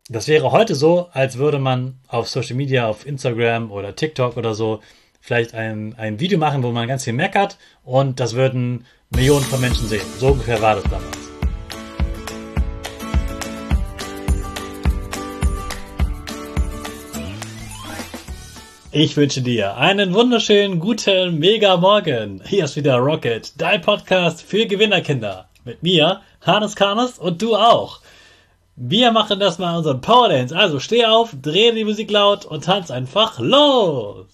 Das wäre heute so, als würde man auf Social Media, auf Instagram oder TikTok oder so vielleicht ein Video machen, wo man ganz viel meckert und das würden Millionen von Menschen sehen. So ungefähr war das damals. Ich wünsche dir einen wunderschönen, guten, mega Morgen. Hier ist wieder Rocket, dein Podcast für Gewinnerkinder. Mit mir, Hannes Karnes und du auch. Wir machen das mal unseren Power Dance. Also steh auf, dreh die Musik laut und tanz einfach los.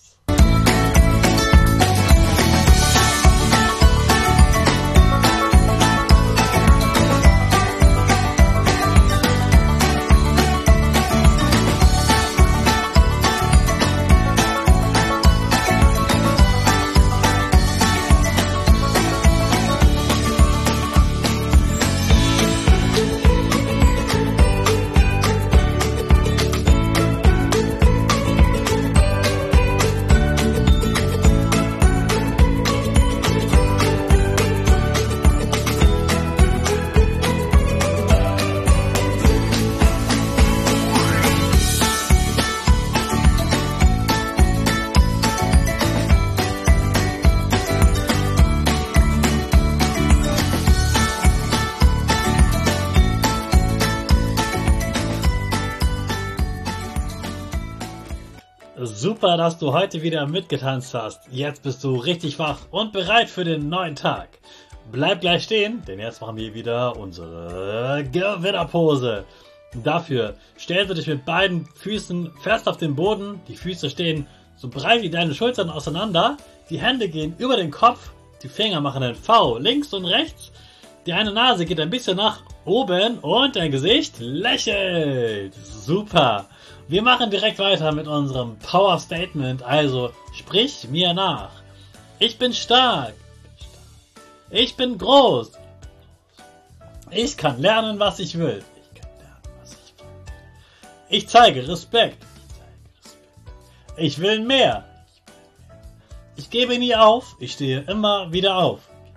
Super, dass du heute wieder mitgetanzt hast. Jetzt bist du richtig wach und bereit für den neuen Tag. Bleib gleich stehen, denn jetzt machen wir wieder unsere Gewinnerpose. Dafür stellst du dich mit beiden Füßen fest auf den Boden. Die Füße stehen so breit wie deine Schultern auseinander. Die Hände gehen über den Kopf. Die Finger machen ein V links und rechts. Die eine Nase geht ein bisschen nach oben und dein Gesicht lächelt. Super. Wir machen direkt weiter mit unserem Power Statement. Also sprich mir nach. Ich bin stark. Ich bin groß. Ich kann lernen, was ich will. Ich zeige Respekt. Ich will mehr. Ich gebe nie auf. Ich stehe immer wieder auf.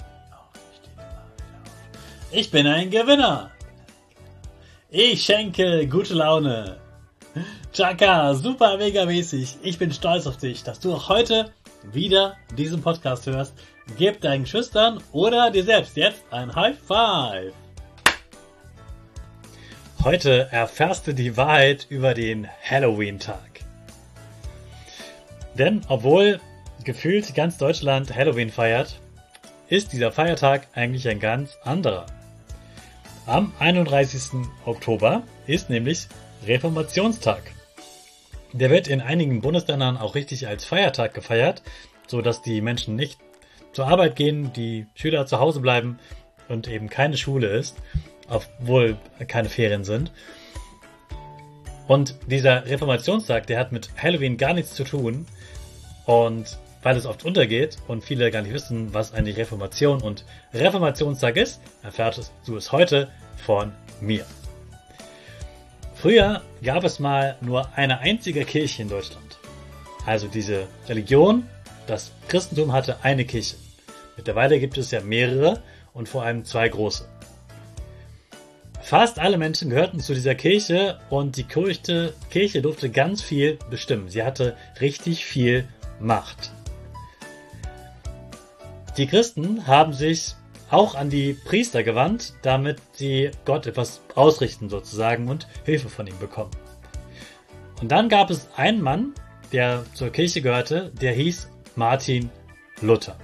Ich bin ein Gewinner. Ich schenke gute Laune. Chaka, super mega mäßig. Ich bin stolz auf dich, dass du auch heute wieder diesen Podcast hörst. Gib deinen Geschwistern oder dir selbst jetzt ein High Five. Heute erfährst du die Wahrheit über den Halloween-Tag. Denn obwohl gefühlt ganz Deutschland Halloween feiert, ist dieser Feiertag eigentlich ein ganz anderer. Am 31. Oktober ist nämlich Reformationstag. Der wird in einigen Bundesländern auch richtig als Feiertag gefeiert, so dass die Menschen nicht zur Arbeit gehen, die Schüler zu Hause bleiben und eben keine Schule ist, obwohl keine Ferien sind. Und dieser Reformationstag, der hat mit Halloween gar nichts zu tun. Und weil es oft untergeht und viele gar nicht wissen, was eigentlich Reformation und Reformationstag ist, erfährst du es heute von mir. Früher gab es mal nur eine einzige Kirche in Deutschland. Also diese Religion, das Christentum hatte eine Kirche. Mittlerweile gibt es ja mehrere und vor allem zwei große. Fast alle Menschen gehörten zu dieser Kirche und die Kirche durfte ganz viel bestimmen. Sie hatte richtig viel Macht. Die Christen haben sich auch an die Priester gewandt, damit sie Gott etwas ausrichten sozusagen und Hilfe von ihm bekommen. Und dann gab es einen Mann, der zur Kirche gehörte, der hieß Martin Luther.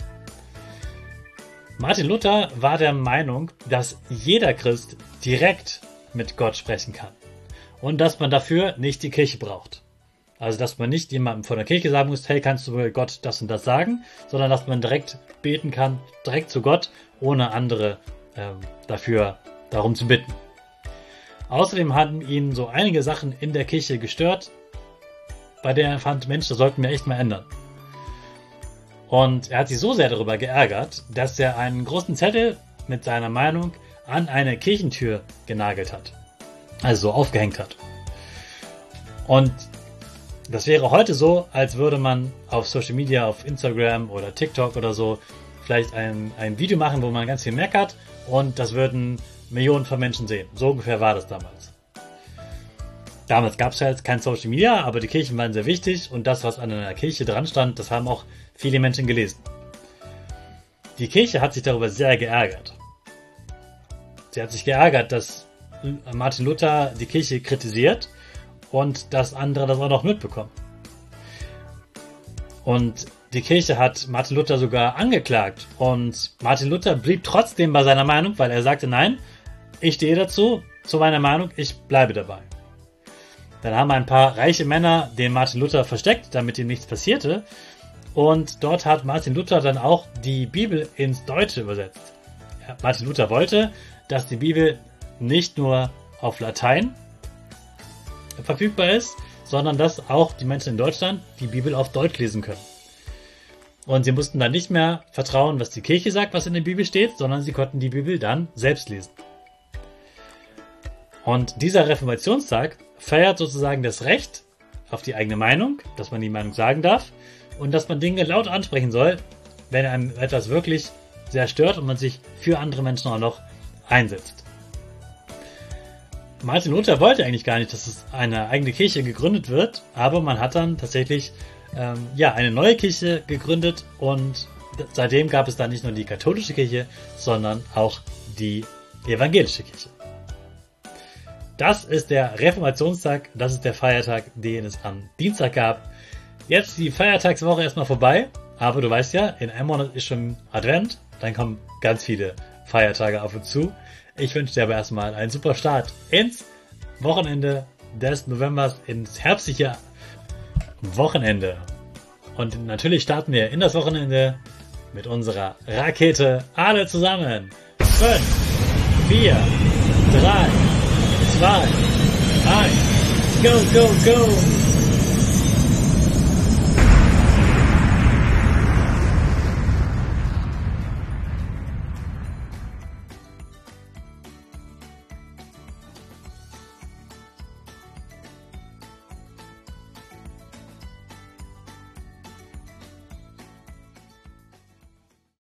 Martin Luther war der Meinung, dass jeder Christ direkt mit Gott sprechen kann und dass man dafür nicht die Kirche braucht. Also, dass man nicht jemandem von der Kirche sagen muss, hey, kannst du Gott das und das sagen, sondern dass man direkt beten kann, direkt zu Gott, ohne andere darum zu bitten. Außerdem hatten ihn so einige Sachen in der Kirche gestört, bei denen er fand, Mensch, das sollten wir echt mal ändern. Und er hat sich so sehr darüber geärgert, dass er einen großen Zettel mit seiner Meinung an eine Kirchentür genagelt hat. Also so aufgehängt hat. Und das wäre heute so, als würde man auf Social Media, auf Instagram oder TikTok oder so vielleicht ein Video machen, wo man ganz viel meckert und das würden Millionen von Menschen sehen. So ungefähr war das damals. Damals gab es ja jetzt kein Social Media, aber die Kirchen waren sehr wichtig und das, was an einer Kirche dran stand, das haben auch viele Menschen gelesen. Die Kirche hat sich darüber sehr geärgert. Sie hat sich geärgert, dass Martin Luther die Kirche kritisiert und dass andere das auch noch mitbekommen. Und die Kirche hat Martin Luther sogar angeklagt und Martin Luther blieb trotzdem bei seiner Meinung, weil er sagte, nein, ich stehe dazu, zu meiner Meinung, ich bleibe dabei. Dann haben ein paar reiche Männer den Martin Luther versteckt, damit ihm nichts passierte. Und dort hat Martin Luther dann auch die Bibel ins Deutsche übersetzt. Ja, Martin Luther wollte, dass die Bibel nicht nur auf Latein verfügbar ist, sondern dass auch die Menschen in Deutschland die Bibel auf Deutsch lesen können. Und sie mussten dann nicht mehr vertrauen, was die Kirche sagt, was in der Bibel steht, sondern sie konnten die Bibel dann selbst lesen. Und dieser Reformationstag feiert sozusagen das Recht auf die eigene Meinung, dass man die Meinung sagen darf und dass man Dinge laut ansprechen soll, wenn einem etwas wirklich sehr stört und man sich für andere Menschen auch noch einsetzt. Martin Luther wollte eigentlich gar nicht, dass es eine eigene Kirche gegründet wird, aber man hat dann tatsächlich eine neue Kirche gegründet und seitdem gab es dann nicht nur die katholische Kirche, sondern auch die evangelische Kirche. Das ist der Reformationstag, das ist der Feiertag, den es am Dienstag gab. Jetzt die Feiertagswoche erstmal vorbei, aber du weißt ja, in einem Monat ist schon Advent, dann kommen ganz viele Feiertage auf uns zu. Ich wünsche dir aber erstmal einen super Start ins Wochenende des Novembers, ins herbstliche Wochenende. Und natürlich starten wir in das Wochenende mit unserer Rakete alle zusammen. 5, 4, 3, 2, 1, go, go, go!